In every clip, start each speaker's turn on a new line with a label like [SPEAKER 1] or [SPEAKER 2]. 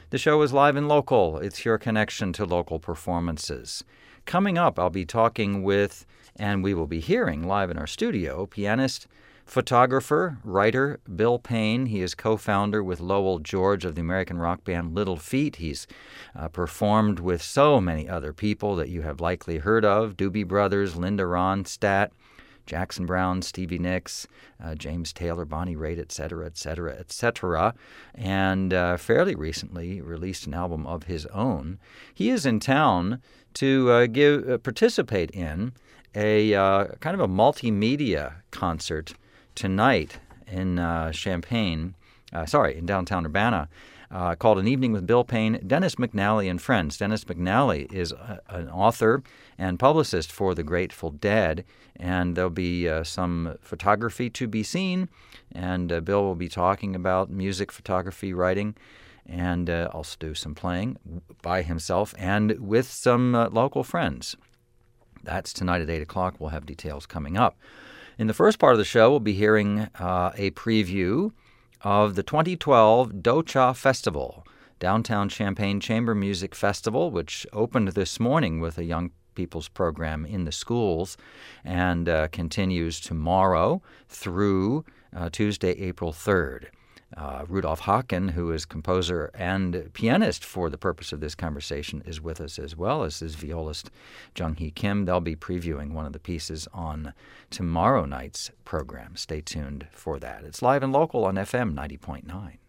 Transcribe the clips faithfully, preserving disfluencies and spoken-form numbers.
[SPEAKER 1] The show is live and local. It's your connection to local performances. Coming up, I'll be talking with, and we will be hearing live in our studio, pianist, photographer, writer Bill Payne. He is co-founder with Lowell George of the American rock band Little Feat. He's uh, performed with so many other people that you have likely heard of: Doobie Brothers, Linda Ronstadt, Jackson Browne, Stevie Nicks, uh, James Taylor, Bonnie Raitt, et cetera, et cetera, et cetera, and uh, fairly recently released an album of his own. He is in town to uh, give uh, participate in a uh, kind of a multimedia concert tonight in uh, Champaign, uh, sorry, in downtown Urbana, uh, called An Evening with Bill Payne, Dennis McNally and Friends. Dennis McNally is a, an author and publicist for the Grateful Dead, and there'll be uh, some photography to be seen, and uh, Bill will be talking about music, photography, writing, and uh, also do some playing by himself and with some uh, local friends. That's tonight at eight o'clock. We'll have details coming up. In the first part of the show, we'll be hearing uh, a preview of the twenty twelve Docha Festival, Downtown Champaign Chamber Music Festival, which opened this morning with a young people's program in the schools and uh, continues tomorrow through uh, Tuesday, April third. Uh, Rudolf Haken, who is composer and pianist for the purpose of this conversation, is with us, as well as his violist Jung-hee Kim. They'll be previewing one of the pieces on tomorrow night's program. Stay tuned for that. It's live and local on F M ninety point nine.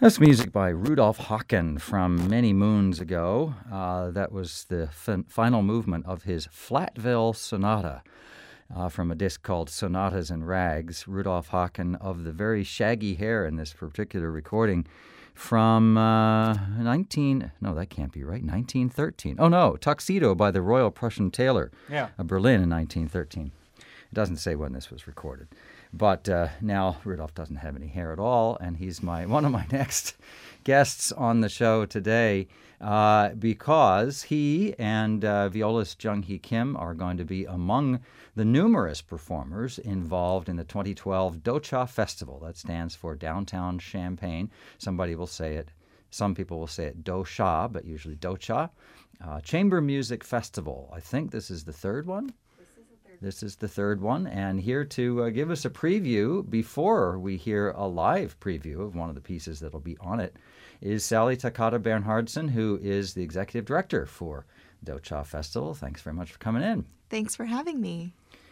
[SPEAKER 1] That's music by Rudolf Haken from many moons ago. Uh, that was the fin- final movement of his Flatville Sonata uh, from a disc called Sonatas and Rags. Rudolf Haken, of the very shaggy hair in this particular recording, from uh, nineteen, no, that can't be right, nineteen thirteen. Oh, no, Tuxedo by the Royal Prussian Tailor,
[SPEAKER 2] yeah.
[SPEAKER 1] uh, Berlin in nineteen thirteen. It doesn't say when this was recorded. But uh, now Rudolph doesn't have any hair at all, and he's my one of my next guests on the show today uh, because he and uh, violist Jung-hee Kim are going to be among the numerous performers involved in the twenty twelve Do-Cha Festival. That stands for Downtown Champaign. Somebody will say it, some people will say it Do-Cha, but usually Do-Cha. Uh, Chamber Music Festival. I think this is the third one. This is the third one, and here to uh, give us a preview before we hear a live preview of one of the pieces that'll be on it is Sally Takata Bernhardsen, who is the executive director for Do-Cha Festival. Thanks very much for coming in.
[SPEAKER 3] Thanks for having me.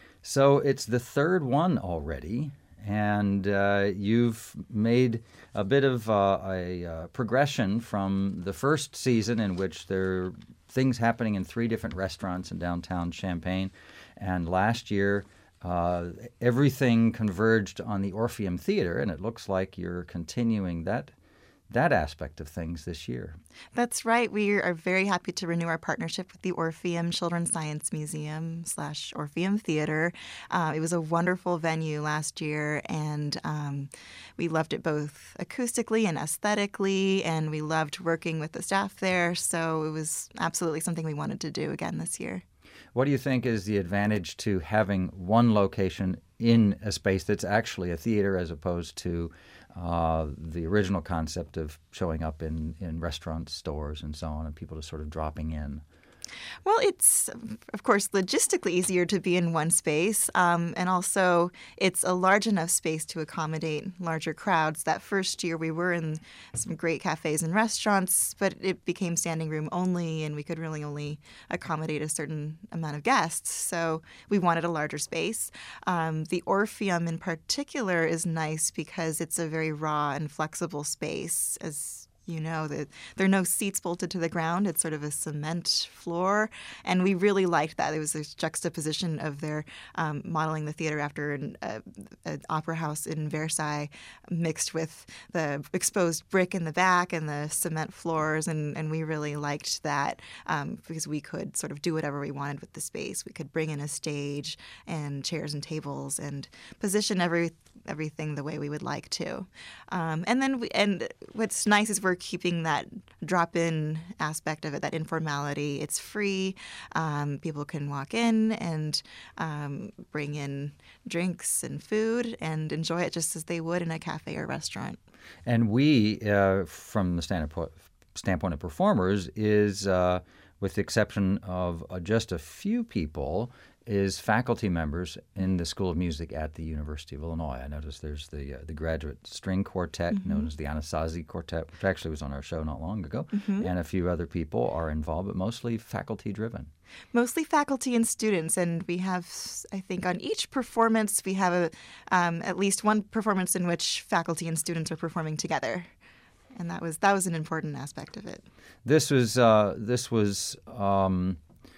[SPEAKER 1] So it's the third one already, and uh, you've made a bit of uh, a uh, progression from the first season in which there are things happening in three different restaurants in downtown Champaign. And last year, uh, everything converged on the Orpheum Theater, and it looks like you're continuing that that aspect of things this year.
[SPEAKER 3] That's right. We are very happy to renew our partnership with the Orpheum Children's Science Museum slash Orpheum Theater. Uh, it was a wonderful venue last year, and um, we loved it both acoustically and aesthetically, and we loved working with the staff there. So it was absolutely something we wanted to do again this year.
[SPEAKER 1] What do you think is the advantage to having one location in a space that's actually a theater as opposed to uh, the original concept of showing up in, in restaurants, stores, and so on, and people just sort of dropping in?
[SPEAKER 3] Well, it's, of course, logistically easier to be in one space, um, and also it's a large enough space to accommodate larger crowds. That first year we were in some great cafes and restaurants, but it became standing room only, and we could really only accommodate a certain amount of guests. So we wanted a larger space. Um, the Orpheum in particular is nice because it's a very raw and flexible space, as you know, that there are no seats bolted to the ground. It's sort of a cement floor, and we really liked that. It was a juxtaposition of their um, modeling the theater after an, uh, an opera house in Versailles, mixed with the exposed brick in the back and the cement floors, and, and we really liked that um, because we could sort of do whatever we wanted with the space. We could bring in a stage and chairs and tables and position every everything the way we would like to. Um, and then we, and what's nice is we're keeping that drop-in aspect of it, that informality. It's free. Um, people can walk in and um, bring in drinks and food and enjoy it just as they would in a cafe or restaurant.
[SPEAKER 1] And we, uh, from the standpoint, standpoint of performers, is, uh, with the exception of uh, just a few people, is faculty members in the School of Music at the University of Illinois. I noticed there's the uh, the graduate string quartet mm-hmm. known as the Anasazi Quartet, which actually was on our show not long ago, mm-hmm. and a few other people are involved, but mostly faculty-driven.
[SPEAKER 3] Mostly faculty and students, and we have, I think, on each performance, we have a, um, at least one performance in which faculty and students are performing together. And that was that was an important aspect of it.
[SPEAKER 1] This was uh, this was um,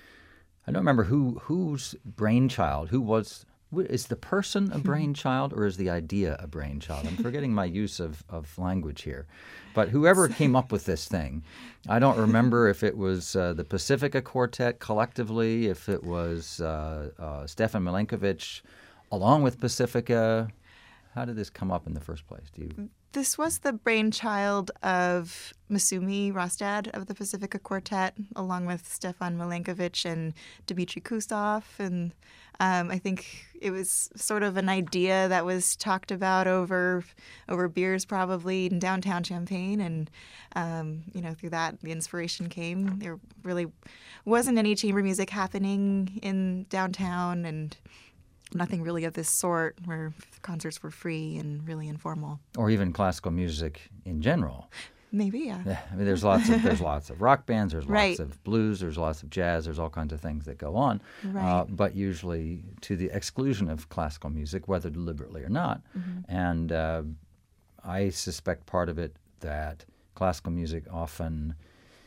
[SPEAKER 1] I don't remember who whose brainchild. Who was is the person a brainchild or is the idea a brainchild? I'm forgetting my use of, of language here, but whoever came up with this thing, I don't remember if it was uh, the Pacifica Quartet collectively, if it was uh, uh, Stefan Milenkovic along with Pacifica. How did this come up in the first place? Do you?
[SPEAKER 3] This was the brainchild of Masumi Rostad of the Pacifica Quartet, along with Stefan Milenkovic and Dmitry Kusov. And um, I think it was sort of an idea that was talked about over over beers, probably in downtown Champaign. And um, you know, through that, the inspiration came. There really wasn't any chamber music happening in downtown, and nothing really of this sort, where concerts were free and really informal.
[SPEAKER 1] Or even classical music in general.
[SPEAKER 3] Maybe, yeah.
[SPEAKER 1] Yeah, I mean, there's lots of there's lots of rock bands, there's lots
[SPEAKER 3] right.
[SPEAKER 1] of blues, there's lots of jazz, there's all kinds of things that go on,
[SPEAKER 3] right.
[SPEAKER 1] uh, but usually to the exclusion of classical music, whether deliberately or not. Mm-hmm. And uh, I suspect part of it that classical music often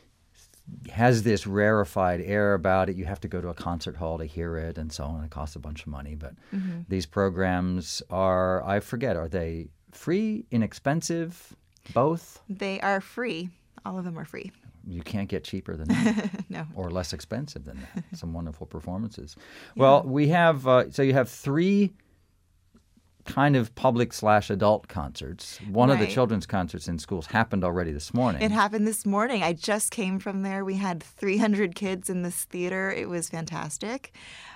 [SPEAKER 1] has this rarefied air about it. You have to go to a concert hall to hear it and so on. It costs a bunch of money. But mm-hmm. these programs are, I forget, are they free, inexpensive, both?
[SPEAKER 3] They are free. All of them are free.
[SPEAKER 1] You can't get cheaper than that.
[SPEAKER 3] No.
[SPEAKER 1] Or less expensive than that. Some wonderful performances. Yeah. Well, we have, uh, so you have three kind of public slash adult concerts. One right. of the children's concerts in schools happened already this morning.
[SPEAKER 3] It happened this morning. I just came from there. We had three hundred kids in this theater. It was fantastic.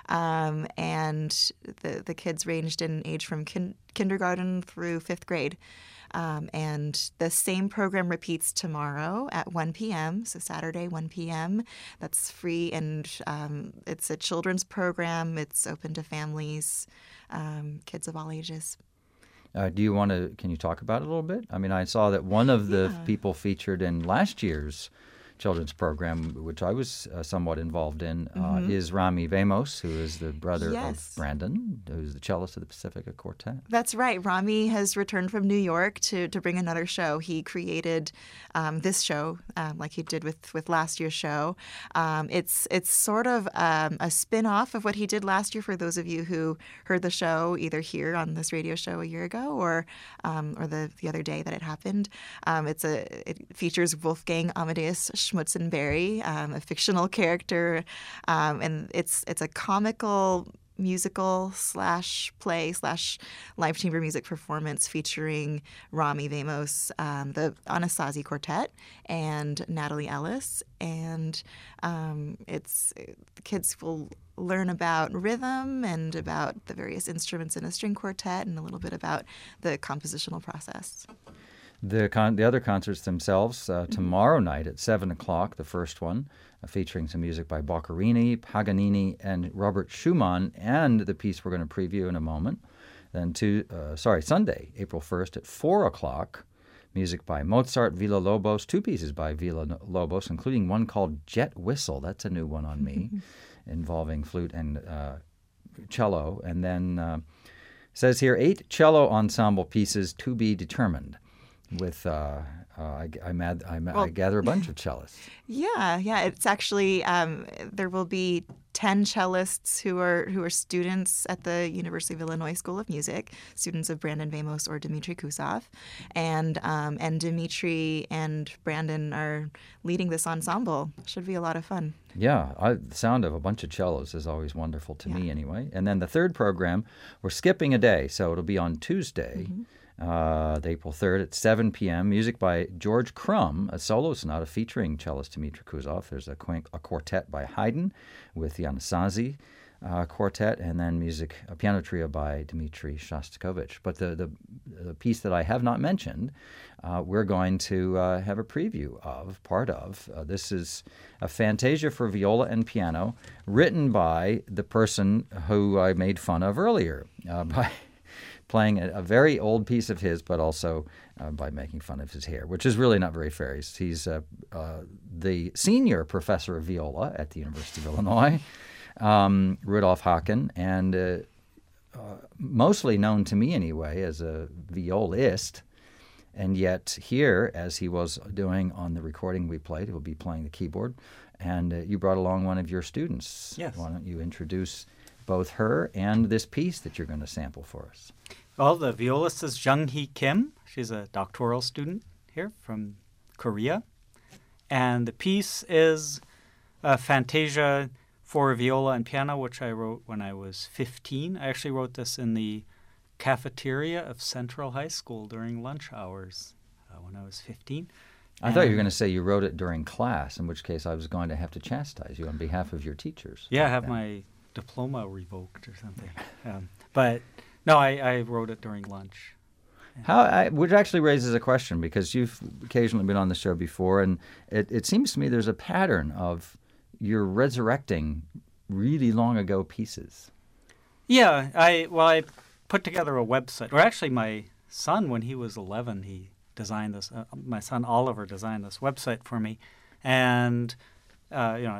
[SPEAKER 3] Um, and the, the kids ranged in age from kin- kindergarten through fifth grade. Um, and the same program repeats tomorrow at one p.m., so Saturday, one p.m. That's free, and um, it's a children's program. It's open to families, um, kids of all ages.
[SPEAKER 1] Uh, do you want to, can you talk about it a little bit? I mean, I saw that one of the
[SPEAKER 3] Yeah. people
[SPEAKER 1] featured in last year's children's program, which I was uh, somewhat involved in, uh,
[SPEAKER 3] Mhm.
[SPEAKER 1] is Rami Vamos, who is the brother
[SPEAKER 3] Yes.
[SPEAKER 1] of Brandon, who's the cellist of the Pacifica Quartet.
[SPEAKER 3] That's right. Rami has returned from New York to, to bring another show. He created um, this show, um, like he did with, with last year's show. Um, it's it's sort of um, a spin-off of what he did last year for those of you who heard the show either here on this radio show a year ago or um, or the, the other day that it happened. Um, it's a it features Wolfgang Amadeus Schmutzenberry, um, a fictional character, um, and it's it's a comical musical slash play slash live chamber music performance featuring Rami Vamos, um, the Anasazi Quartet, and Natalie Ellis. And um, it's the kids will learn about rhythm and about the various instruments in a string quartet and a little bit about the compositional process.
[SPEAKER 1] The con- the other concerts themselves, uh, tomorrow night at seven o'clock, the first one, uh, featuring some music by Boccherini, Paganini, and Robert Schumann, and the piece we're going to preview in a moment. Then, to, uh, sorry, Sunday, April first at four o'clock, music by Mozart, Villa-Lobos, two pieces by Villa-Lobos, including one called Jet Whistle. That's a new one on me, involving flute and uh, cello. And then uh, says here, eight cello ensemble pieces to be determined. With, uh, uh, I, I, mad, I, well, I gather a bunch of cellists.
[SPEAKER 3] Yeah, yeah. It's actually um, there will be ten cellists who are who are students at the University of Illinois School of Music, students of Brandon Vamos or Dmitry Kusov, and um, and Dmitry and Brandon are leading this ensemble. Should be a lot of fun.
[SPEAKER 1] Yeah, I, the sound of a bunch of cellos is always wonderful to
[SPEAKER 3] yeah.
[SPEAKER 1] me, anyway. And then the third program, we're skipping a day, so it'll be on Tuesday.
[SPEAKER 3] Mm-hmm.
[SPEAKER 1] Uh, April third at seven p.m. Music by George Crumb, a solo sonata featuring cellist Dmitry Kusov. There's a, qu- a quartet by Haydn with the Anasazi uh, quartet, and then music, a piano trio by Dmitry Shostakovich. But the, the, the piece that I have not mentioned, uh, we're going to uh, have a preview of, part of. Uh, this is a Fantasia for viola and piano, written by the person who I made fun of earlier, uh, by... playing a, a very old piece of his, but also uh, by making fun of his hair, which is really not very fair. He's, he's uh, uh, the senior professor of viola at the University of Illinois, um, Rudolf Haken, and uh, uh, mostly known to me anyway as a violist. And yet here, as he was doing on the recording we played, he'll be playing the keyboard. And uh, you brought along one of your students.
[SPEAKER 2] Yes.
[SPEAKER 1] Why don't you introduce both her and this piece that you're going to sample for us?
[SPEAKER 2] Well, the violist is Jung-hee Kim. She's a doctoral student here from Korea. And the piece is a Fantasia for viola and piano, which I wrote when I was fifteen. I actually wrote this in the cafeteria of Central High School during lunch hours uh, when I was fifteen.
[SPEAKER 1] I and thought you were going to say you wrote it during class, in which case I was going to have to chastise you on behalf of your teachers.
[SPEAKER 2] Yeah, have my diploma revoked or something. Um, but no, I, I wrote it during lunch.
[SPEAKER 1] How, I, which actually raises a question, because you've occasionally been on the show before, and it, it seems to me there's a pattern of you're resurrecting really long ago pieces.
[SPEAKER 2] Yeah, I well, I put together a website. Or actually, my son, when he was eleven, he designed this. Uh, my son Oliver designed this website for me, and uh, you know, I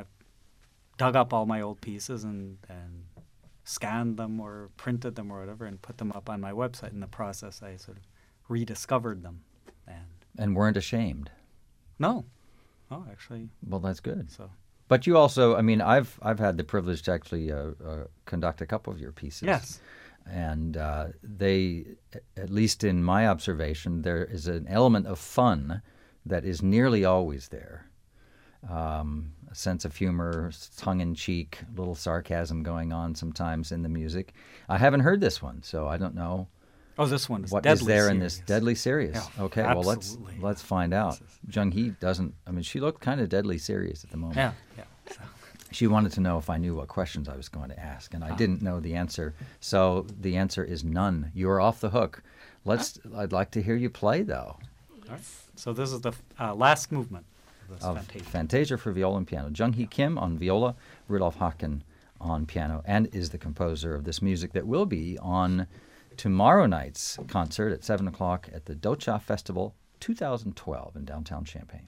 [SPEAKER 2] dug up all my old pieces and and scanned them or printed them or whatever and put them up on my website. In the process, I sort of rediscovered them and
[SPEAKER 1] And weren't ashamed.
[SPEAKER 2] No. Oh, actually.
[SPEAKER 1] Well, that's good.
[SPEAKER 2] So.
[SPEAKER 1] But you also, I mean, I've I've had the privilege to actually uh, uh, conduct a couple of your pieces.
[SPEAKER 2] Yes.
[SPEAKER 1] And uh, they, at least in my observation, there is an element of fun that is nearly always there. Um, a sense of humor, tongue-in-cheek, a little sarcasm going on sometimes in the music. I haven't heard this one, so I don't know.
[SPEAKER 2] Oh, this one is
[SPEAKER 1] What
[SPEAKER 2] deadly
[SPEAKER 1] is there
[SPEAKER 2] serious.
[SPEAKER 1] in this? Deadly serious.
[SPEAKER 2] Yeah,
[SPEAKER 1] okay, well let's
[SPEAKER 2] absolutely.
[SPEAKER 1] let's find out. Jung Hee doesn't. I mean, she looked kind of deadly serious at the moment.
[SPEAKER 2] Yeah, yeah. So.
[SPEAKER 1] She wanted to know if I knew what questions I was going to ask, and I
[SPEAKER 2] Ah.
[SPEAKER 1] didn't know the answer. So the answer is none. You're off the hook. Let's. I'd like to hear you play, though.
[SPEAKER 2] All right. So this is the uh, last movement of this
[SPEAKER 1] Of
[SPEAKER 2] Fantasia.
[SPEAKER 1] Fantasia for viola and piano. Jung Hee Kim on viola, Rudolf Haken on piano, and is the composer of this music that will be on tomorrow night's concert at seven o'clock at the Docha Festival two thousand twelve in downtown Champaign.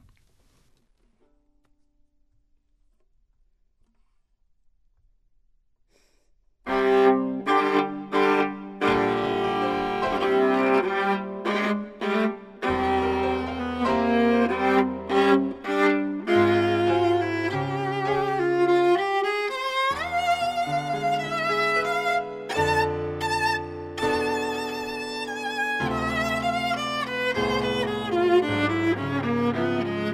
[SPEAKER 4] Thank you.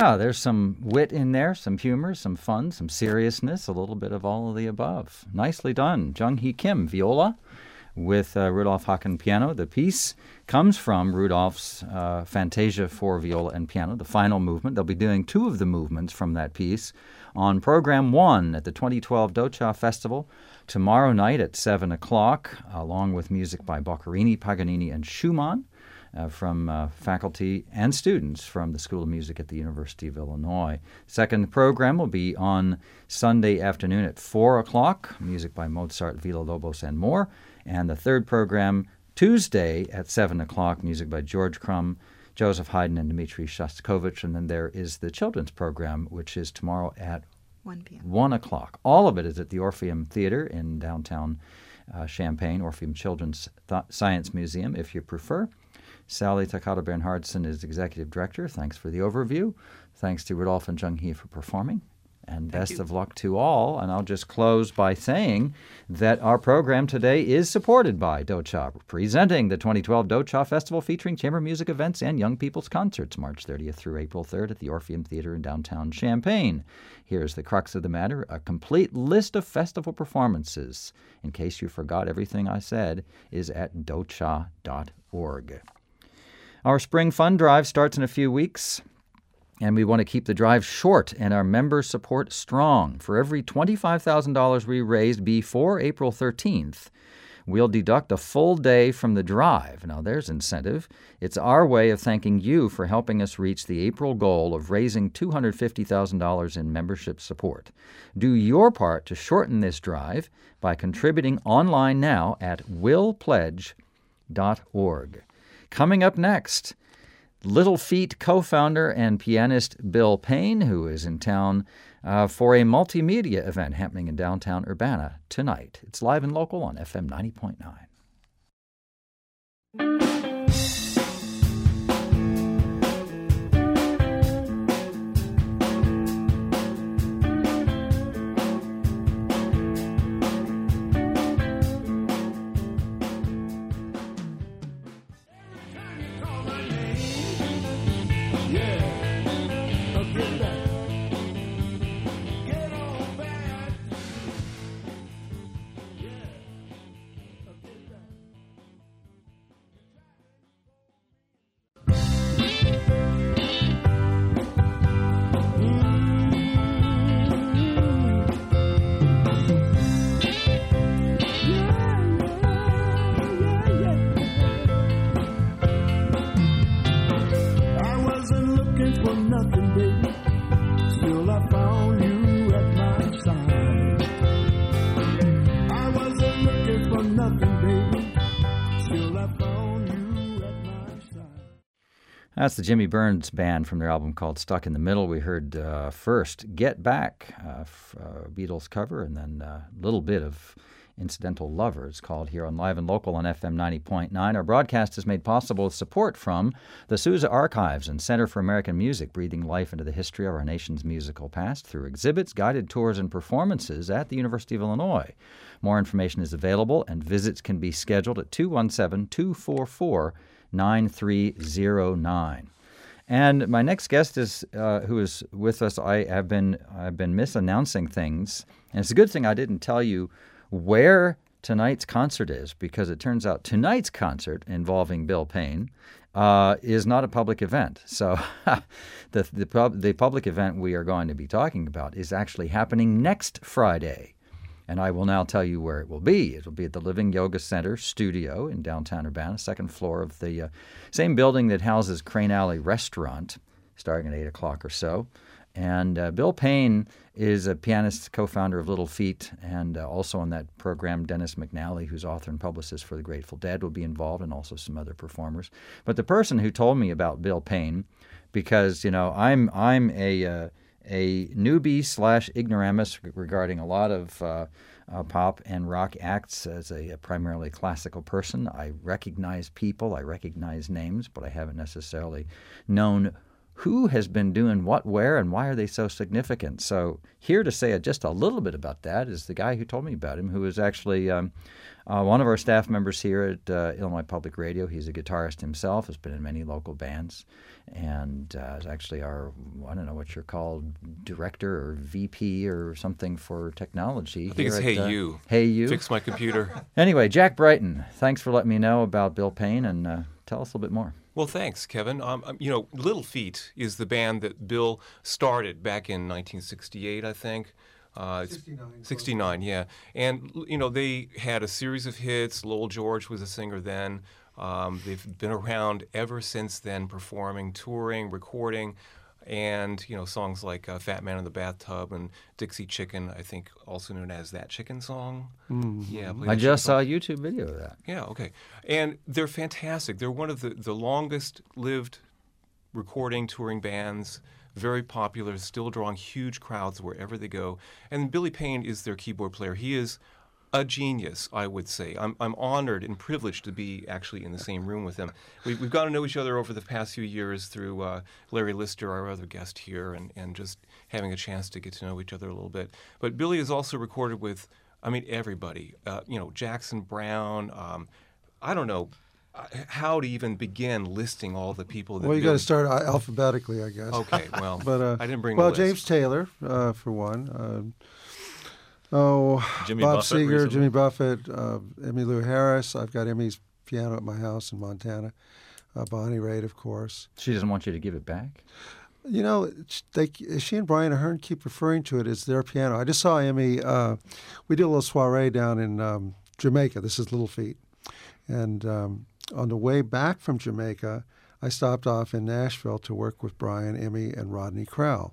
[SPEAKER 1] Yeah, there's some wit in there, some humor, some fun, some seriousness, a little bit of all of the above. Nicely done. Jung-hee Kim, viola, with uh, Rudolf Haken piano. The piece comes from Rudolf's uh, Fantasia for viola and piano, the final movement. They'll be doing two of the movements from that piece on Program one at the twenty twelve Docha Festival tomorrow night at seven o'clock, along with music by Boccherini, Paganini, and Schumann uh, from uh, faculty and students from the School of Music at the University of Illinois. Second program will be on Sunday afternoon at four o'clock, music by Mozart, Villa-Lobos, and more. And the third program, Tuesday at seven o'clock, music by George Crumb, Joseph Haydn, and Dmitri Shostakovich. And then there is the children's program, which is tomorrow at
[SPEAKER 3] one p.m.
[SPEAKER 1] one o'clock. All of it is at the Orpheum Theater in downtown uh, Champaign, Orpheum Children's Th- Science Museum, if you prefer. Sally Takata Bernhardsen is executive director. Thanks for the overview. Thanks to Rudolf and Jung-hee for performing. And
[SPEAKER 2] Thank
[SPEAKER 1] best
[SPEAKER 2] you.
[SPEAKER 1] of luck to all. And I'll just close by saying that our program today is supported by Docha, presenting the twenty twelve Docha Festival featuring chamber music events and young people's concerts, March thirtieth through April third at the Orpheum Theater in downtown Champaign. Here's the crux of the matter, a complete list of festival performances, in case you forgot everything I said, is at docha dot org. Our Spring Fund Drive starts in a few weeks. And we want to keep the drive short and our member support strong. For every twenty-five thousand dollars we raised before April thirteenth, we'll deduct a full day from the drive. Now, there's incentive. It's our way of thanking you for helping us reach the April goal of raising two hundred fifty thousand dollars in membership support. Do your part to shorten this drive by contributing online now at will pledge dot org. Coming up next, Little Feat co-founder and pianist Bill Payne, who is in town uh, for a multimedia event happening in downtown Urbana tonight. It's live and local on F M ninety point nine. That's the Jimmy Burns Band from their album called Stuck in the Middle. We heard uh, first Get Back, uh, f- uh, Beatles cover, and then a little bit of Incidental Lovers called here on Live and Local on F M ninety point nine. Our broadcast is made possible with support from the Sousa Archives and Center for American Music, breathing life into the history of our nation's musical past through exhibits, guided tours, and performances at the University of Illinois. More information is available, and visits can be scheduled at two one seven, two four four, nine three zero nine. And my next guest is uh, who is with us. I have been I've been misannouncing things, and it's a good thing I didn't tell you where tonight's concert is, because it turns out tonight's concert involving Bill Payne uh, is not a public event. So the the, pub, the public event we are going to be talking about is actually happening next Friday. And I will now tell you where it will be. It will be at the Living Yoga Center studio in downtown Urbana, second floor of the uh, same building that houses Crane Alley Restaurant, starting at eight o'clock or so. And uh, Bill Payne is a pianist, co-founder of Little Feat, and uh, also on that program, Dennis McNally, who's author and publicist for The Grateful Dead, will be involved, and also some other performers. But the person who told me about Bill Payne, because, you know, I'm I'm a... Uh, a newbie slash ignoramus regarding a lot of uh, uh, pop and rock acts. As a, a primarily classical person, I recognize people, I recognize names, but I haven't necessarily known who has been doing what where and why are they so significant. So here to say just a little bit about that is the guy who told me about him, who is actually um, uh, one of our staff members here at uh, Illinois Public Radio. He's a guitarist himself, has been in many local bands, and uh, is actually our, I don't know what you're called, director or V P or something for technology.
[SPEAKER 4] I think it's
[SPEAKER 1] at,
[SPEAKER 4] Hey
[SPEAKER 1] uh,
[SPEAKER 4] You.
[SPEAKER 1] Hey You.
[SPEAKER 4] Fix my computer.
[SPEAKER 1] Anyway, Jack Brighton, thanks for letting me know about Bill Payne, and uh, tell us a little bit more.
[SPEAKER 4] Well, thanks, Kevin. Um, um, you know, Little Feat is the band that Bill started back in nineteen sixty-eight, I think. Uh,
[SPEAKER 5] sixty-nine.
[SPEAKER 4] sixty-nine, yeah. And, you know, they had a series of hits. Lowell George was a singer then. Um, they've been around ever since then, performing, touring, recording, and, you know, songs like uh, Fat Man in the Bathtub and Dixie Chicken, I think also known as That Chicken Song.
[SPEAKER 5] Mm-hmm.
[SPEAKER 4] Yeah, play
[SPEAKER 1] I
[SPEAKER 4] that
[SPEAKER 1] just
[SPEAKER 4] chicken
[SPEAKER 1] saw
[SPEAKER 4] song.
[SPEAKER 1] a YouTube video of that.
[SPEAKER 4] Yeah, okay. And they're fantastic. They're one of the, the longest-lived recording, touring bands, very popular, still drawing huge crowds wherever they go. And Billy Payne is their keyboard player. He is a genius, I would say. I'm, I'm honored and privileged to be actually in the same room with him. We've, we've gotten to know each other over the past few years through uh, Larry Lister, our other guest here, and, and just having a chance to get to know each other a little bit. But Billy has also recorded with, I mean, everybody. Uh, you know, Jackson Browne. Um, I don't know how to even begin listing all the people that
[SPEAKER 5] Well, you
[SPEAKER 4] Billy...
[SPEAKER 5] got to start al- alphabetically, I guess.
[SPEAKER 4] Okay, well,
[SPEAKER 5] But uh,
[SPEAKER 4] I didn't bring
[SPEAKER 5] well,
[SPEAKER 4] a list.
[SPEAKER 5] James Taylor, uh, for one. Uh, oh,
[SPEAKER 6] Jimmy
[SPEAKER 5] Bob
[SPEAKER 6] Buffett
[SPEAKER 5] Seger,
[SPEAKER 6] recently.
[SPEAKER 5] Jimmy Buffett, uh, Emmylou Harris. I've got Emmy's piano at my house in Montana. Uh, Bonnie Raitt, of course.
[SPEAKER 1] She doesn't want you to give it back?
[SPEAKER 5] You know, it's- they, she and Brian Ahern keep referring to it as their piano. I just saw Emmy. Uh, we did a little soiree down in um, Jamaica. This is Little Feat. And um, on the way back from Jamaica, I stopped off in Nashville to work with Brian, Emmy, and Rodney Crowell.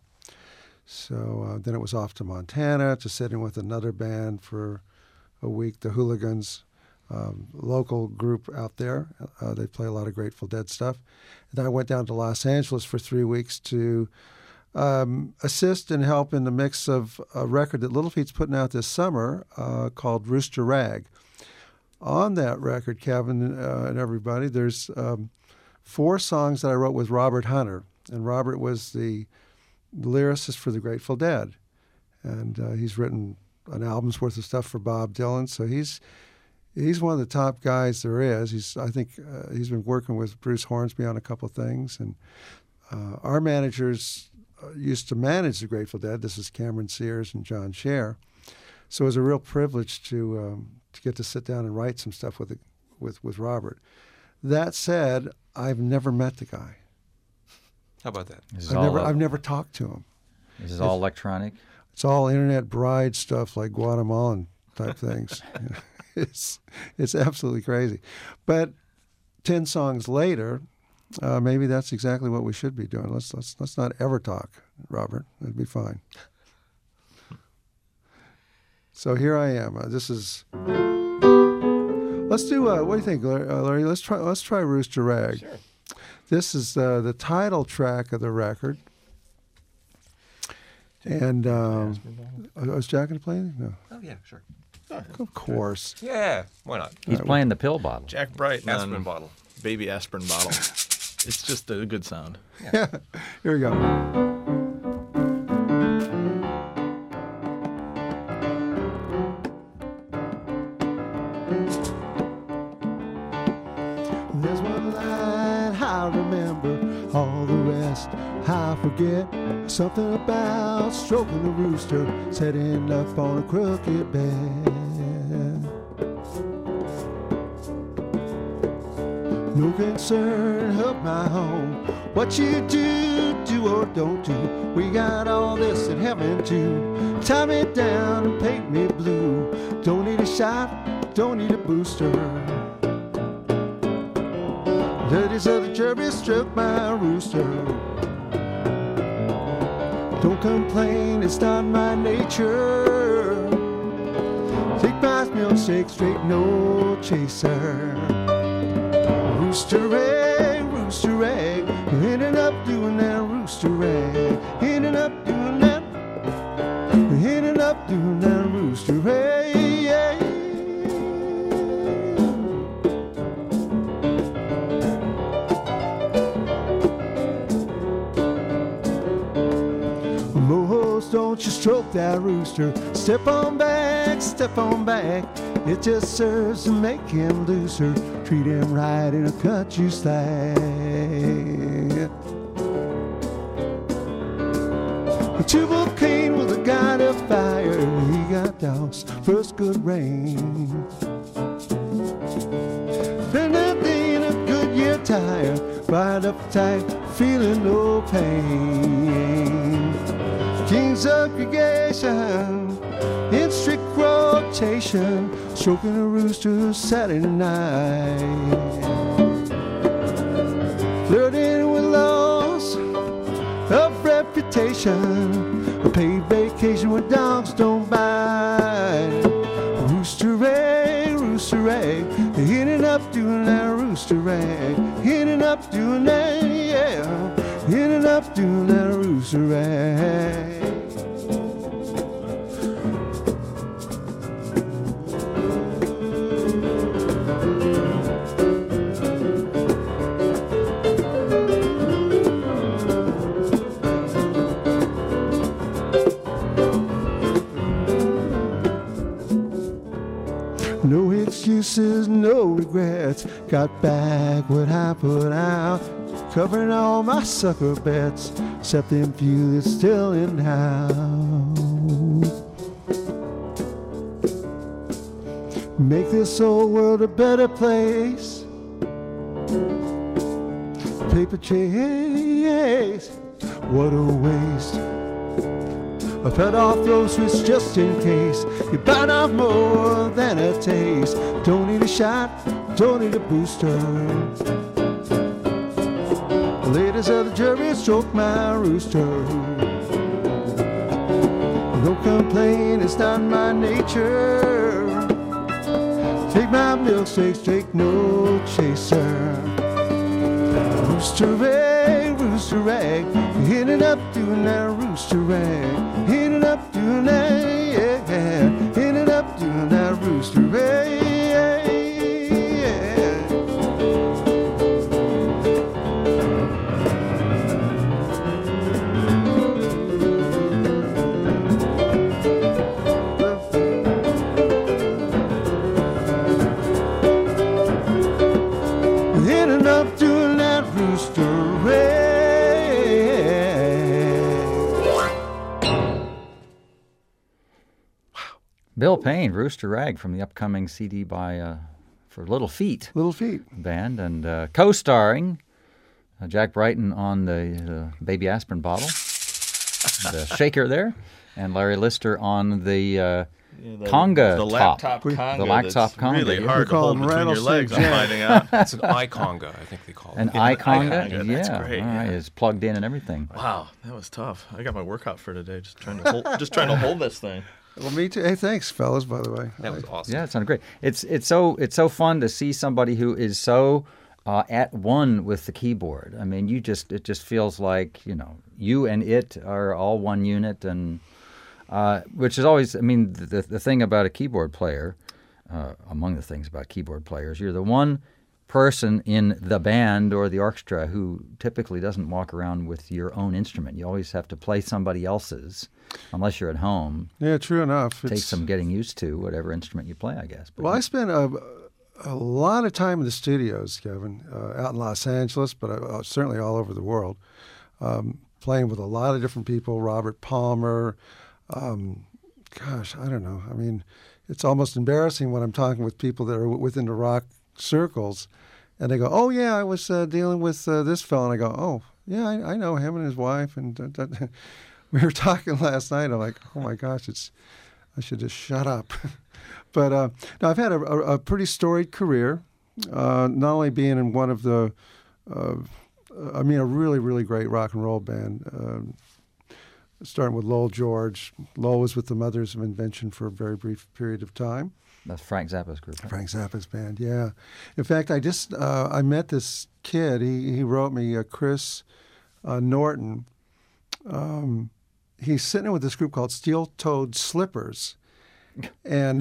[SPEAKER 5] So uh, then it was off to Montana to sit in with another band for a week, the Hooligans, um, local group out there. Uh, they play a lot of Grateful Dead stuff. And then I went down to Los Angeles for three weeks to um, assist and help in the mix of a record that Little Feat's putting out this summer uh, called Rooster Rag. On that record, Kevin uh, and everybody, there's um, four songs that I wrote with Robert Hunter. And Robert was the lyricist for the Grateful Dead. And uh, he's written an album's worth of stuff for Bob Dylan. So he's he's one of the top guys there is. He's I think uh, he's been working with Bruce Hornsby on a couple of things. And uh, our managers uh, used to manage the Grateful Dead. This is Cameron Sears and John Scher. So it was a real privilege to um, to get to sit down and write some stuff with, the, with, with Robert. That said, I've never met the guy.
[SPEAKER 4] How about that?
[SPEAKER 1] This is
[SPEAKER 5] I've
[SPEAKER 1] all,
[SPEAKER 5] never,
[SPEAKER 1] uh,
[SPEAKER 5] I've never talked to him.
[SPEAKER 1] this is all electronic?
[SPEAKER 5] It's all internet bride stuff like Guatemalan type things. It's it's absolutely crazy. But ten songs later, uh, maybe that's exactly what we should be doing. Let's let's let's not ever talk, Robert. It'd be fine. So here I am. Uh, this is. Let's do. Uh, what do you think, Larry? Uh, Larry? Let's try. Let's try Rooster Rag.
[SPEAKER 4] Sure.
[SPEAKER 5] This is uh, the title track of the record. And um, uh, is Jack going to play anything? No.
[SPEAKER 4] Oh, yeah, sure.
[SPEAKER 5] Of course.
[SPEAKER 4] Yeah, why not?
[SPEAKER 1] He's playing the pill bottle.
[SPEAKER 6] Jack Brighton,
[SPEAKER 4] Aspirin
[SPEAKER 6] on
[SPEAKER 4] bottle.
[SPEAKER 6] baby aspirin bottle. It's just a good sound.
[SPEAKER 5] Yeah. Here we go. There's one line I remember, all the rest I forget. Something about stroking the rooster, setting up on a crooked bed. No concern of my own, what you do, do or don't do. We got all this in heaven to tie me down and paint me blue. Don't need a shot, don't need a booster. Ladies of the jury struck my rooster. Don't complain, it's not my nature. Take my milkshake straight, no chaser. Rooster egg, rooster egg, you ended up doing that, rooster egg. Ended up doing that, you ended up doing that, rooster egg. you stroke that rooster? Step on back, step on back. It just serves to make him looser. Treat him right and he'll cut you slack. Tubal Cain was a god of fire. He got doused first good rain. Then that day in a Goodyear tire, right up tight, feeling no pain. Kings of creation, in strict rotation, stroking a rooster Saturday night. Flirting with loss of reputation, a paid vacation when dogs don't bite. Rooster egg, rooster egg, ending up doing that rooster egg, ending up doing that, yeah, ending up doing that rooster egg. No excuses, no regrets. Got back what I put out, covering all my sucker bets, except them few that's still in house. Make this whole world a better place. Paper chase, what a waste. I fed off those risks just in case. You bite off more than a taste. Don't need a shot, don't need a booster. Ladies of the jury, stroke my rooster. Don't complain, it's not my nature. Take my milkshake straight, no chaser. Rooster egg, rooster egg, ended up doing that rooster egg. Ended up doing that, yeah. Ended up doing that rooster egg. Ended up doing that rooster egg.
[SPEAKER 1] Bill Payne, Rooster Rag, from the upcoming C D by uh, for Little Feat
[SPEAKER 5] Little Feat.
[SPEAKER 1] band, and uh, co-starring uh, Jack Brighton on the uh, Baby Aspirin bottle, the shaker there, and Larry Lister on the uh,
[SPEAKER 6] Yeah, the,
[SPEAKER 1] conga
[SPEAKER 6] the
[SPEAKER 1] top.
[SPEAKER 6] laptop
[SPEAKER 5] We-
[SPEAKER 6] conga.
[SPEAKER 1] The laptop
[SPEAKER 6] that's
[SPEAKER 1] conga,
[SPEAKER 6] really
[SPEAKER 1] yeah.
[SPEAKER 6] hard
[SPEAKER 5] We
[SPEAKER 6] to
[SPEAKER 5] call
[SPEAKER 6] hold
[SPEAKER 5] them
[SPEAKER 6] between your legs.
[SPEAKER 5] rattlesnakes,
[SPEAKER 6] I'm
[SPEAKER 5] yeah.
[SPEAKER 6] finding out.
[SPEAKER 4] It's an iconga, I think they call it.
[SPEAKER 1] An
[SPEAKER 6] Yeah,
[SPEAKER 1] eye
[SPEAKER 6] an
[SPEAKER 1] conga?
[SPEAKER 6] iconga,
[SPEAKER 1] Yeah,
[SPEAKER 6] that's great,
[SPEAKER 1] all right,
[SPEAKER 6] yeah.
[SPEAKER 1] it's plugged in and everything.
[SPEAKER 6] Wow, that was tough. I got my workout for today. Just trying to hold, just trying to hold this thing.
[SPEAKER 5] Well, me too. Hey, thanks, fellas, by the way.
[SPEAKER 4] That was awesome.
[SPEAKER 1] Yeah, it sounded great. It's it's so it's so fun to see somebody who is so uh, at one with the keyboard. I mean, you just it just feels like you know you and it are all one unit, and uh, which is always. I mean, the the thing about a keyboard player, uh, among the things about keyboard players, you're the one person in the band or the orchestra who typically doesn't walk around with your own instrument. You always have to play somebody else's, unless you're at home.
[SPEAKER 5] Yeah, true enough.
[SPEAKER 1] Takes
[SPEAKER 5] It's-
[SPEAKER 1] some getting used to whatever instrument you play, I guess. But
[SPEAKER 5] Well, I spent a, a lot of time in the studios, Kevin, uh, out in Los Angeles, but uh, certainly all over the world, um, playing with a lot of different people. Robert Palmer, um, gosh, I don't know. I mean, it's almost embarrassing when I'm talking with people that are w- within the rock circles, and they go, "Oh yeah, I was uh, dealing with uh, this fellow," and I go, "Oh yeah, I, I know him and his wife," and da, da, da. We were talking last night. I'm like, "Oh my gosh, it's I should just shut up." But uh, now I've had a, a, a pretty storied career, uh, not only being in one of the, uh, I mean, a really, really great rock and roll band, uh, starting with Lowell George. Lowell was with the Mothers of Invention for a very brief period of time.
[SPEAKER 1] that's Frank Zappa's group. right?
[SPEAKER 5] Frank Zappa's band, yeah. In fact, I just, uh, I met this kid. He, he wrote me, uh, Chris uh, Norton. Um, he's sitting with this group called Steel Toed Slippers. And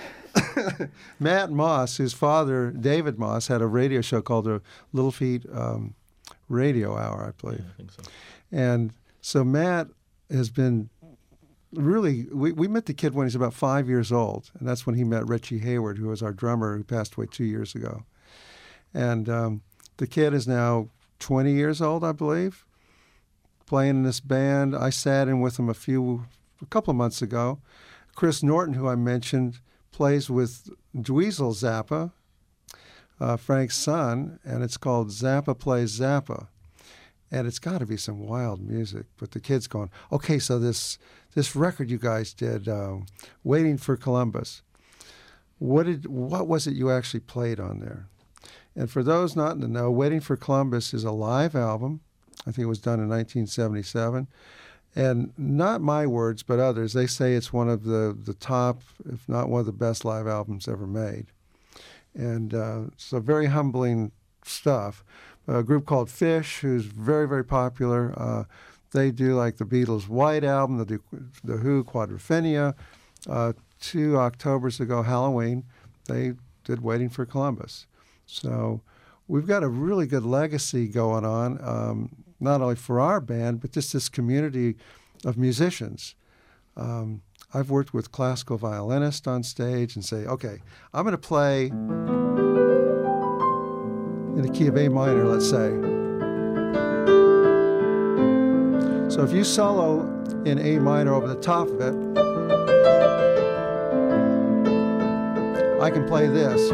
[SPEAKER 5] Matt Moss, his father, David Moss, had a radio show called the Little Feat um, Radio Hour, I believe.
[SPEAKER 6] I think so.
[SPEAKER 5] And so Matt has been really, we, we met the kid when he was about five years old, and that's when he met Richie Hayward, who was our drummer, who passed away two years ago. And um, the kid is now twenty years old, I believe, playing in this band. I sat in with him a few, a couple of months ago. Chris Norton, who I mentioned, plays with Dweezil Zappa, uh, Frank's son, and it's called Zappa Plays Zappa. And it's got to be some wild music. But the kid's going, okay, so this this record you guys did, um, Waiting for Columbus, what did what was it you actually played on there? And for those not to know, Waiting for Columbus is a live album. I think it was done in nineteen seventy-seven. And not my words, but others, they say it's one of the, the top, if not one of the best live albums ever made. And uh, so very humbling stuff. A group called Fish, who's very, very popular. Uh, they do like the Beatles' White Album, the, the Who Quadrophenia. Uh, two Octobers ago, Halloween, they did Waiting for Columbus. So we've got a really good legacy going on, um, not only for our band, but just this community of musicians. Um, I've worked with classical violinists on stage and say, okay, I'm going to play in the key of A minor, let's say. So if you solo in A minor over the top of it, I can play this.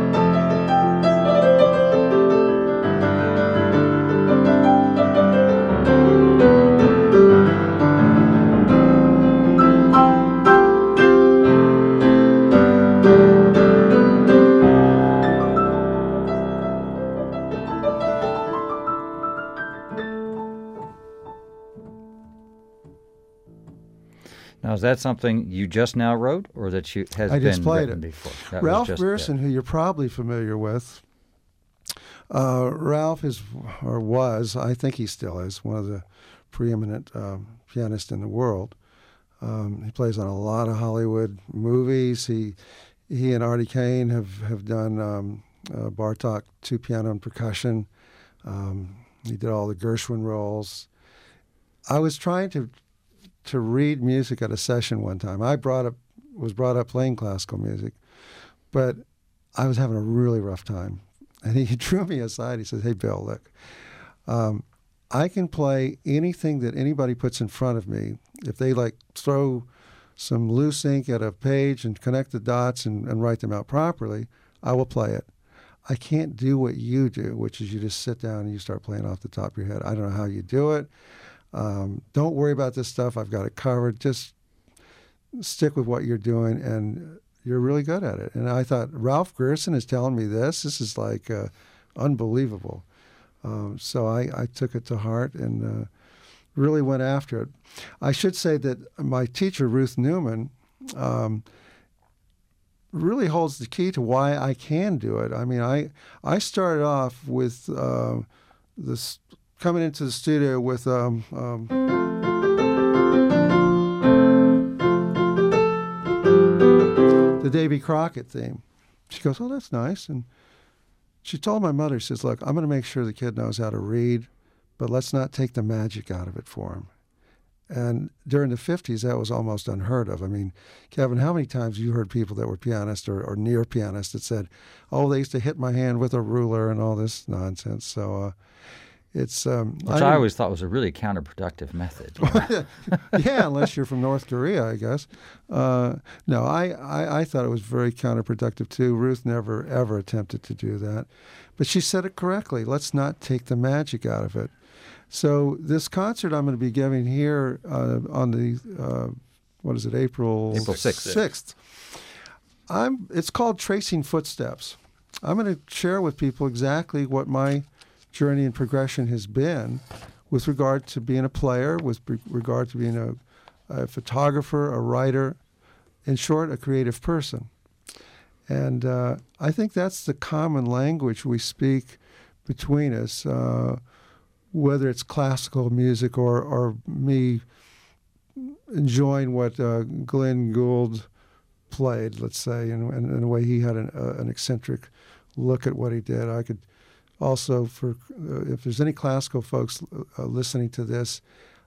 [SPEAKER 1] Now, is that something you just now wrote, or that you has
[SPEAKER 5] I
[SPEAKER 1] been
[SPEAKER 5] just played
[SPEAKER 1] written
[SPEAKER 5] it.
[SPEAKER 1] before? That
[SPEAKER 5] Ralph
[SPEAKER 1] was just,
[SPEAKER 5] Grierson,
[SPEAKER 1] yeah.
[SPEAKER 5] who you're probably familiar with, uh, Ralph is, or was, I think he still is, one of the preeminent um, pianists in the world. Um, he plays on a lot of Hollywood movies. He he and Artie Kane have, have done um, uh, Bartok, two piano and percussion. Um, he did all the Gershwin roles. I was trying to to read music at a session one time. I brought up was brought up playing classical music, but I was having a really rough time. And he drew me aside. He says, "Hey, Bill, look, um, I can play anything that anybody puts in front of me. If they like throw some loose ink at a page and connect the dots and, and write them out properly, I will play it. I can't do what you do, which is you just sit down and you start playing off the top of your head. I don't know how you do it. Um, don't worry about this stuff. I've got it covered. Just stick with what you're doing, and you're really good at it." And I thought, Ralph Grierson is telling me this? This is like uh, unbelievable. Um, so I, I took it to heart and uh, really went after it. I should say that my teacher, Ruth Newman, um, really holds the key to why I can do it. I mean, I I started off with uh, this coming into the studio with um, um, the Davy Crockett theme. She goes, "Oh, that's nice." And she told my mother, she says, "Look, I'm going to make sure the kid knows how to read, but let's not take the magic out of it for him." And during the fifties, that was almost unheard of. I mean, Kevin, how many times you heard people that were pianists or, or near pianists that said, "Oh, they used to hit my hand with a ruler," and all this nonsense. So uh, it's... Um,
[SPEAKER 1] Which I, I always thought was a really counterproductive method. You know?
[SPEAKER 5] Yeah, unless you're from North Korea, I guess. Uh, no, I, I, I thought it was very counterproductive, too. Ruth never, ever attempted to do that. But she said it correctly. Let's not take the magic out of it. So this concert I'm going to be giving here uh, on the, uh, what is it, April?
[SPEAKER 1] April sixth.
[SPEAKER 5] sixth. I'm, it's called Tracing Footsteps. I'm going to share with people exactly what my journey and progression has been with regard to being a player, with regard to being a, a photographer, a writer, in short, a creative person. And uh, I think that's the common language we speak between us, uh, whether it's classical music or, or me enjoying what uh, Glenn Gould played, let's say, and in, in, in a way he had an, uh, an eccentric look at what he did. I could also, for uh, if there's any classical folks uh, listening to this,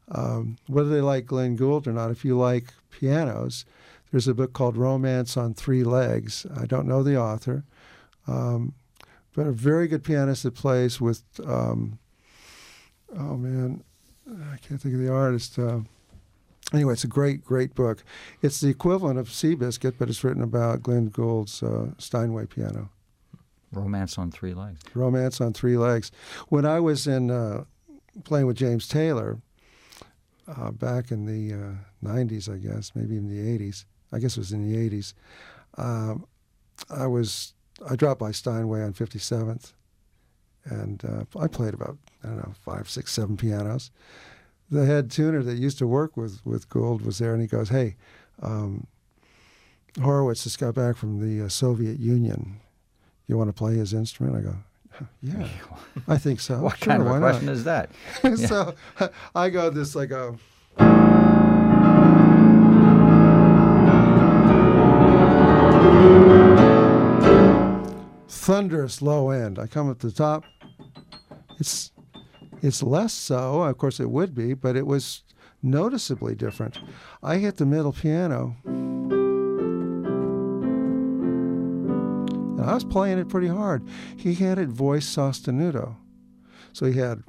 [SPEAKER 5] um, whether they like Glenn Gould or not, if you like pianos, there's a book called Romance on Three Legs. I don't know the author, um, but a very good pianist that plays with, um, oh man, I can't think of the artist. Uh, anyway, it's a great, great book. It's the equivalent of Seabiscuit, but it's written about Glenn Gould's uh, Steinway piano.
[SPEAKER 1] Romance on Three Legs.
[SPEAKER 5] Romance on Three Legs. When I was in uh, playing with James Taylor uh, back in the uh, nineties, I guess, maybe in the eighties, I guess it was in the eighties, um, I was I dropped by Steinway on fifty-seventh, and uh, I played about, I don't know, five, six, seven pianos. The head tuner that used to work with, with Gould was there, and he goes, hey, um, Horowitz just got back from the uh, Soviet Union. You want to play his instrument? I go, yeah, I think so.
[SPEAKER 1] What
[SPEAKER 5] sure,
[SPEAKER 1] kind of
[SPEAKER 5] why
[SPEAKER 1] a question
[SPEAKER 5] not?
[SPEAKER 1] is that?
[SPEAKER 5] So I go this, I go, thunderous low end. I come at the top. It's it's less so. Of course, it would be, but it was noticeably different. I hit the middle piano, and I was playing it pretty hard. He had it voiced sostenuto, so he had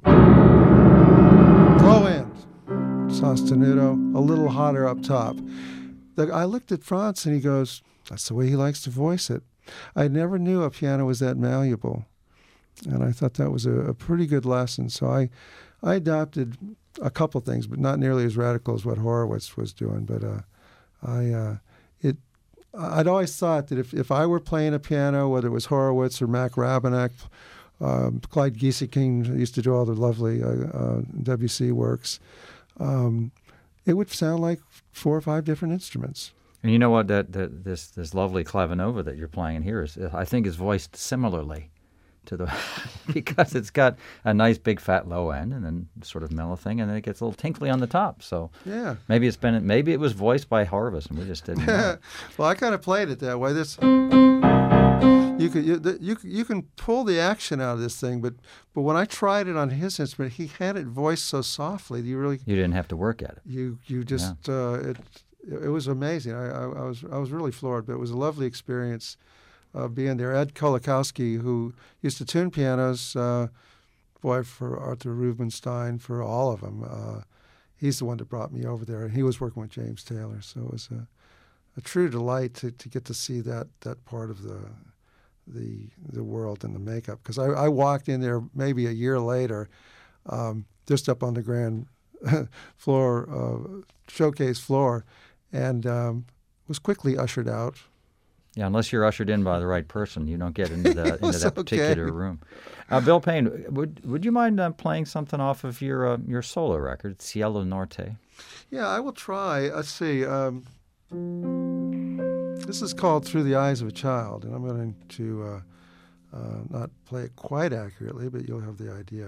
[SPEAKER 5] low end sostenuto, a little hotter up top. The, I looked at Franz, and he goes, "That's the way he likes to voice it." I never knew a piano was that malleable, and I thought that was a, a pretty good lesson. So I, I adopted a couple things, but not nearly as radical as what Horowitz was doing. But uh, I, uh, it, I'd always thought that if, if I were playing a piano, whether it was Horowitz or Mac Rabenak, um, Clyde Gieseking used to do all the lovely uh, uh, W C works, um, it would sound like four or five different instruments.
[SPEAKER 1] And you know what? That, that this this lovely clavinova that you're playing here is, I think, is voiced similarly to the because it's got a nice big fat low end and then sort of mellow thing, and then it gets a little tinkly on the top. So
[SPEAKER 5] yeah,
[SPEAKER 1] maybe it's been maybe it was voiced by Horowitz and we just didn't know.
[SPEAKER 5] Well, I kind of played it that way. This you can you, you you can pull the action out of this thing, but but when I tried it on his instrument, he had it voiced so softly that you really
[SPEAKER 1] You didn't have to work at it.
[SPEAKER 5] You you just yeah. uh, it. It was amazing. I, I, I was I was really floored, but it was a lovely experience uh, being there. Ed Kolakowski, who used to tune pianos, uh, boy, for Arthur Rubinstein, for all of them, uh, he's the one that brought me over there, and he was working with James Taylor. So it was a, a true delight to, to get to see that that part of the the the world and the makeup. Because I, I walked in there maybe a year later, um, just up on the grand floor, uh, showcase floor, and um, was quickly ushered out.
[SPEAKER 1] Yeah, unless you're ushered in by the right person, you don't get into that into that
[SPEAKER 5] okay.
[SPEAKER 1] particular room. Uh, Bill Payne, would would you mind uh, playing something off of your uh, your solo record, Cielo Norte?
[SPEAKER 5] Yeah, I will try. Let's see. Um, this is called Through the Eyes of a Child, and I'm going to uh, uh, not play it quite accurately, but you'll have the idea.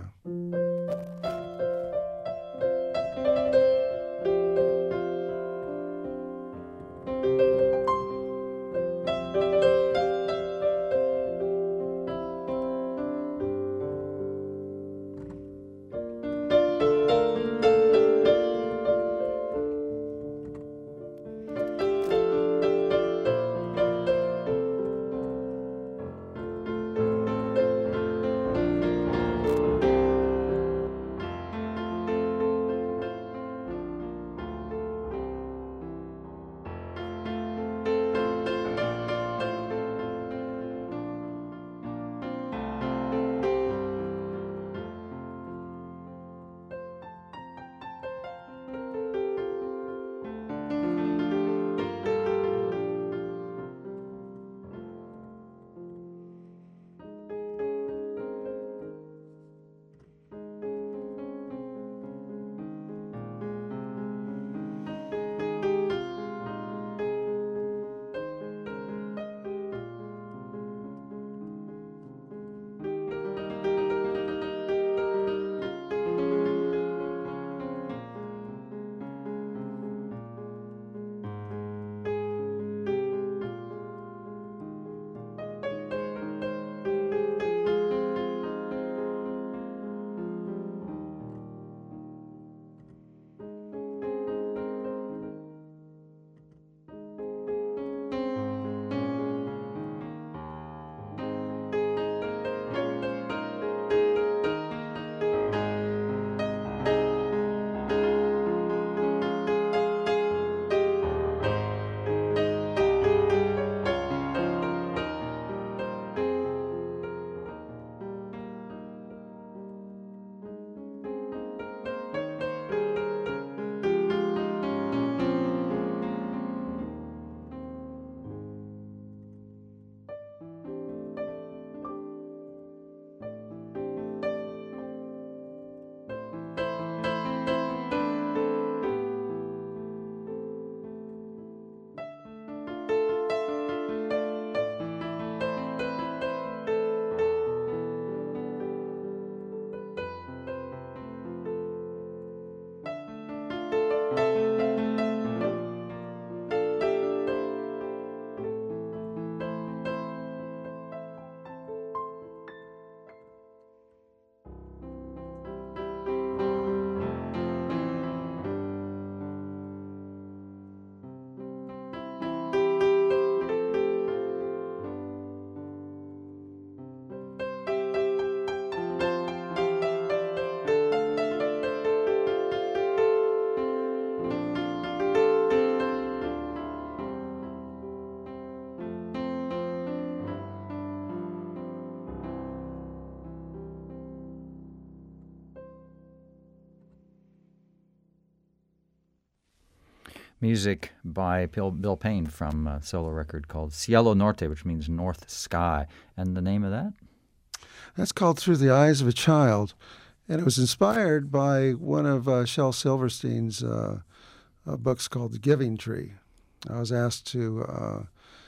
[SPEAKER 1] music by Bill, Bill Payne from a solo record called Cielo Norte, which means North Sky. And the name of that?
[SPEAKER 5] That's called Through the Eyes of a Child. And it was inspired by one of uh, Shel Silverstein's uh, uh, books called The Giving Tree. I was asked to uh,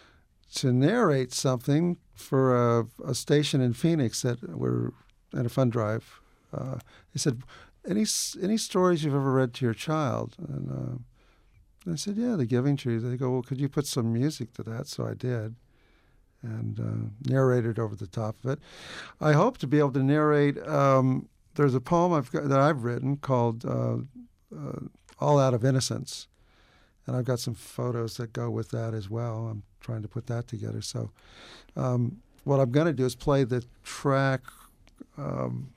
[SPEAKER 5] to narrate something for a, a station in Phoenix that were at a fund drive. Uh, they said, any any stories you've ever read to your child? And uh, I said, yeah, The Giving Tree. They go, well, could you put some music to that? So I did, and uh, narrated over the top of it. I hope to be able to narrate. Um, there's a poem I've got, that I've written called uh, uh, All Out of Innocence, and I've got some photos that go with that as well. I'm trying to put that together. So um, what I'm going to do is play the track um,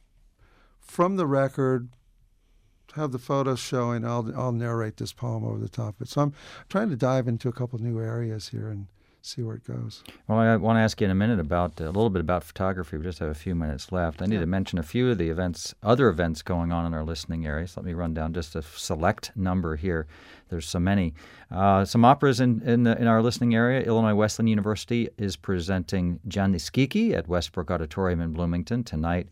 [SPEAKER 5] from the record, have the photos showing. I'll I'll narrate this poem over the top of it. So I'm trying to dive into a couple new areas here and see where it goes.
[SPEAKER 1] Well, I want to ask you in a minute about a little bit about photography. We just have a few minutes left. I need
[SPEAKER 5] Yeah.
[SPEAKER 1] to mention a few of the events, other events going on in our listening area. So let me run down just a select number here. There's so many. Uh, some operas in in, the, in our listening area. Illinois Wesleyan University is presenting Gianni Schicchi at Westbrook Auditorium in Bloomington tonight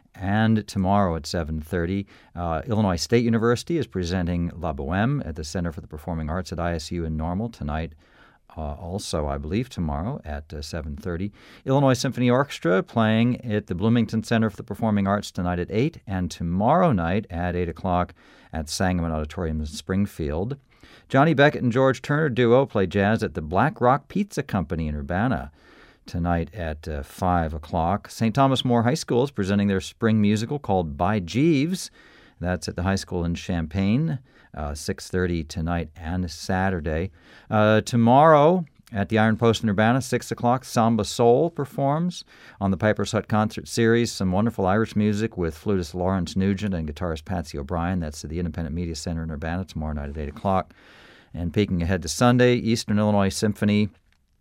[SPEAKER 1] and tomorrow at seven thirty. Uh, Illinois State University is presenting La Boheme at the Center for the Performing Arts at I S U in Normal tonight. Uh, also, I believe, tomorrow at uh, seven thirty. Illinois Symphony Orchestra playing at the Bloomington Center for the Performing Arts tonight at eight, and tomorrow night at eight o'clock at Sangamon Auditorium in Springfield. Johnny Beckett and George Turner Duo play jazz at the Black Rock Pizza Company in Urbana tonight at uh, five o'clock. Saint Thomas More High School is presenting their spring musical called By Jeeves. That's at the high school in Champaign, uh, six thirty tonight and Saturday. Uh, tomorrow at the Iron Post in Urbana, six o'clock, Samba Soul performs on the Piper's Hut Concert Series. Some wonderful Irish music with flutist Lawrence Nugent and guitarist Patsy O'Brien. That's at the Independent Media Center in Urbana tomorrow night at eight o'clock. And peeking ahead to Sunday, Eastern Illinois Symphony,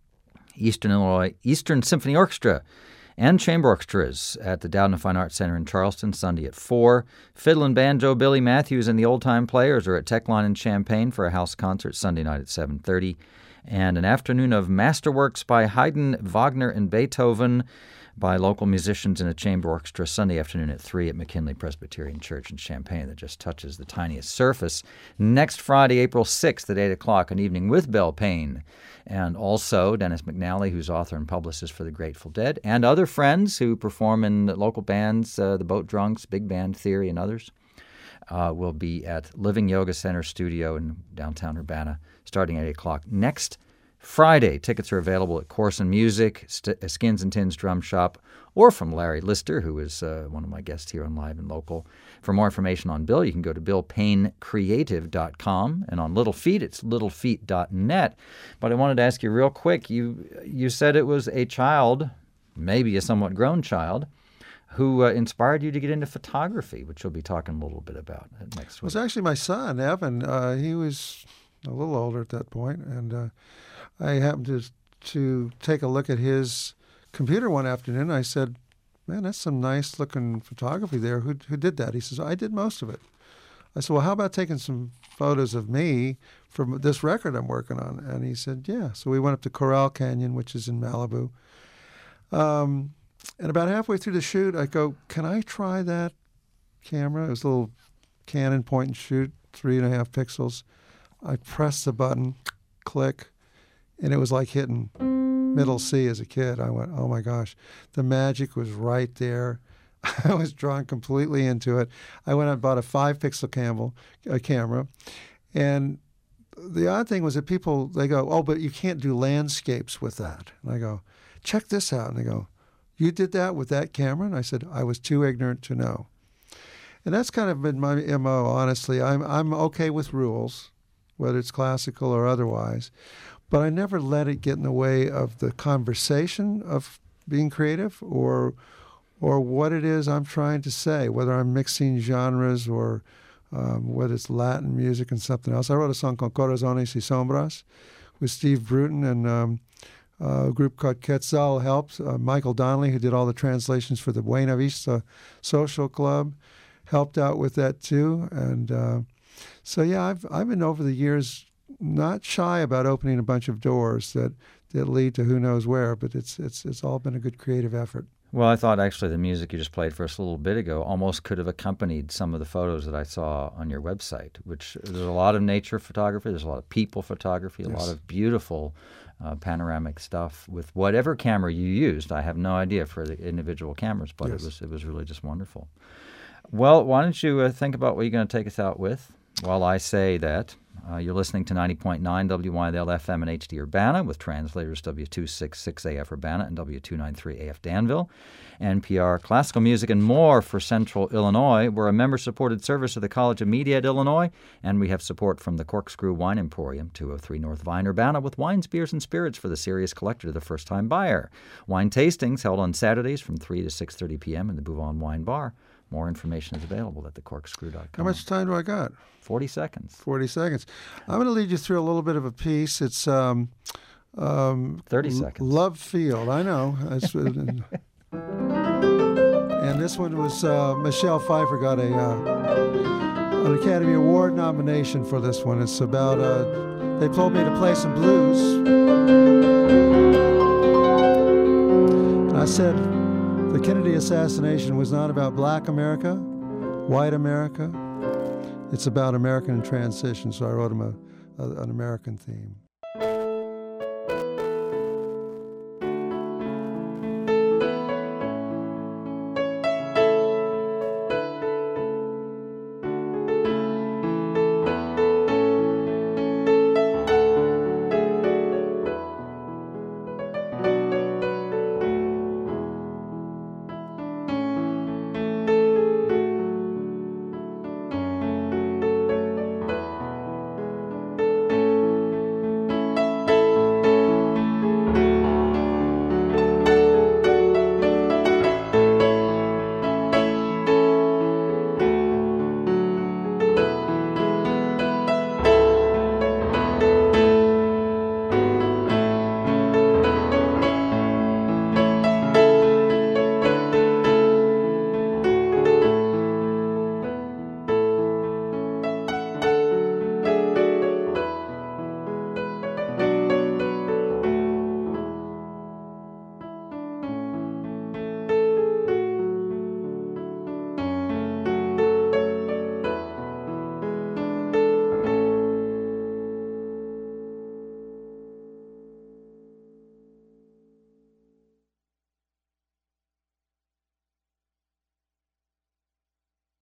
[SPEAKER 1] Eastern Illinois Eastern Symphony Orchestra and chamber orchestras at the Dowden Fine Arts Center in Charleston, Sunday at four. Fiddle and banjo Billy Matthews and the Old Time Players are at Techline in Champaign for a house concert Sunday night at seven thirty. And an afternoon of masterworks by Haydn, Wagner, and Beethoven by local musicians in a chamber orchestra Sunday afternoon at three at McKinley Presbyterian Church in Champaign. That just touches the tiniest surface. Next Friday, April sixth at eight o'clock, an evening with Bill Payne. And also Dennis McNally, who's author and publicist for The Grateful Dead, and other friends who perform in local bands, uh, the Boat Drunks, Big Band Theory, and others, uh, will be at Living Yoga Center Studio in downtown Urbana starting at eight o'clock next Friday. Tickets are available at Corson Music, St- Skins and Tins Drum Shop, or from Larry Lister, who is uh, one of my guests here on Live and Local. For more information on Bill, you can go to bill payne creative dot com, and on Little Feat, it's little feat dot net. But I wanted to ask you real quick, you you said it was a child, maybe a somewhat grown child, who uh, inspired you to get into photography, which we'll be talking a little bit about next
[SPEAKER 5] It
[SPEAKER 1] week.
[SPEAKER 5] was actually my son, Evan. Uh, he was a little older at that point, and uh, I happened to to take a look at his computer one afternoon. I said, "Man, that's some nice looking photography there. Who who did that?" He says, "I did most of it." I said, "Well, how about taking some photos of me from this record I'm working on?" And he said, "Yeah." So we went up to Coral Canyon, which is in Malibu. Um, and about halfway through the shoot, I go, "Can I try that camera?" It was a little Canon point and shoot, three and a half pixels. I pressed the button, click, and it was like hitting middle C as a kid. I went, oh my gosh, the magic was right there. I was drawn completely into it. I went out and bought a five-pixel cam- a camera, and the odd thing was that people, they go, oh, but you can't do landscapes with that. And I go, check this out. And they go, you did that with that camera? And I said, I was too ignorant to know. And that's kind of been my M O, honestly. I'm I'm okay with rules, whether it's classical or otherwise, but I never let it get in the way of the conversation of being creative or or what it is I'm trying to say, whether I'm mixing genres or um, whether it's Latin music and something else. I wrote a song called Corazones y Sombras with Steve Bruton, and um, a group called Quetzal helped. Uh, Michael Donnelly, who did all the translations for the Buena Vista Social Club, helped out with that too. And uh, so, yeah, I've I've been over the years not shy about opening a bunch of doors that, that lead to who knows where, but it's it's it's all been a good creative effort.
[SPEAKER 1] Well, I thought actually the music you just played for us a little bit ago almost could have accompanied some of the photos that I saw on your website, which there's a lot of nature photography, there's a lot of people photography, a
[SPEAKER 5] Yes.
[SPEAKER 1] lot of beautiful uh, panoramic stuff with whatever camera you used. I have no idea for the individual cameras, but
[SPEAKER 5] Yes.
[SPEAKER 1] it was it was really just wonderful. Well, why don't you uh, think about what you're going to take us out with while I say that. Uh, you're listening to ninety point nine W Y L F M and H D Urbana with translators W two sixty-six A F Urbana and W two ninety-three A F Danville. N P R Classical Music and more for Central Illinois. We're a member-supported service of the College of Media at Illinois, and we have support from the Corkscrew Wine Emporium, two oh three North Vine, Urbana, with wines, beers, and spirits for the serious collector to the first-time buyer. Wine tastings held on Saturdays from three to six thirty p.m. in the Bouvon Wine Bar. More information is available at the corkscrew dot com.
[SPEAKER 5] How much time do I got?
[SPEAKER 1] forty seconds.
[SPEAKER 5] forty seconds. I'm going to lead you through a little bit of a piece. It's um, um,
[SPEAKER 1] thirty
[SPEAKER 5] L-
[SPEAKER 1] seconds.
[SPEAKER 5] Love Field. I know. It's, and, and this one was uh, Michelle Pfeiffer got a uh, an Academy Award nomination for this one. It's about uh, they told me to play some blues, and I said the Kennedy assassination was not about Black America, white America. It's about American transition, so I wrote him a, a, an American theme.